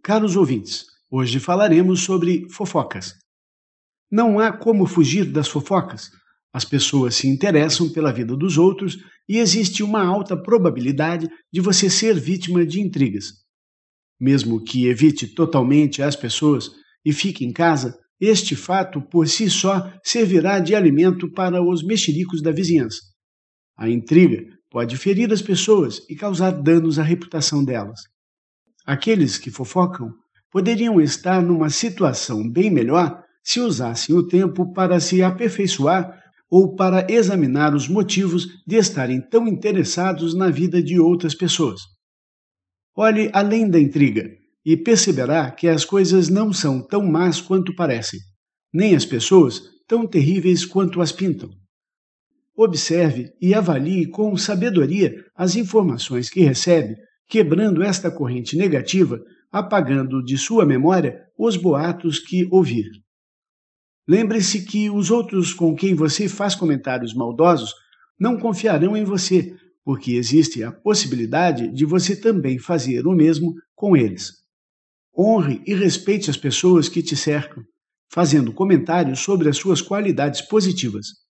Caros ouvintes, hoje falaremos sobre fofocas. Não há como fugir das fofocas. As pessoas se interessam pela vida dos outros e existe uma alta probabilidade de você ser vítima de intrigas. Mesmo que evite totalmente as pessoas e fique em casa, este fato por si só servirá de alimento para os mexericos da vizinhança. A intriga pode ferir as pessoas e causar danos à reputação delas. Aqueles que fofocam poderiam estar numa situação bem melhor se usassem o tempo para se aperfeiçoar ou para examinar os motivos de estarem tão interessados na vida de outras pessoas. Olhe além da intriga e perceberá que as coisas não são tão más quanto parecem, nem as pessoas tão terríveis quanto as pintam. Observe e avalie com sabedoria as informações que recebe, quebrando esta corrente negativa, apagando de sua memória os boatos que ouvir. Lembre-se que os outros com quem você faz comentários maldosos não confiarão em você, porque existe a possibilidade de você também fazer o mesmo com eles. Honre e respeite as pessoas que te cercam, fazendo comentários sobre as suas qualidades positivas.